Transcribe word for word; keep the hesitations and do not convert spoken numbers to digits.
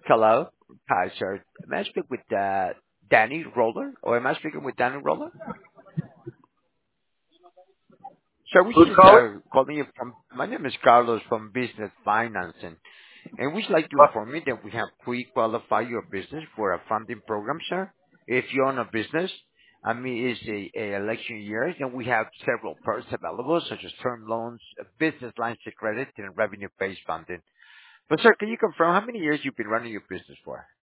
Hello. Hi, sir. Am I speaking with uh, Danny Roller, or am I speaking with Danny Roller? Sir, we Who's just calling? uh, calling you from. My name is Carlos from Business Financing, and we'd like to Uh, inform you that we have pre-qualified your business for a funding program, sir. If you own a business, I mean, it's a, a election year, and we have several perks available, such as term loans, uh, business lines of credit, and revenue-based funding. But sir, can you confirm how many years you've been running your business for?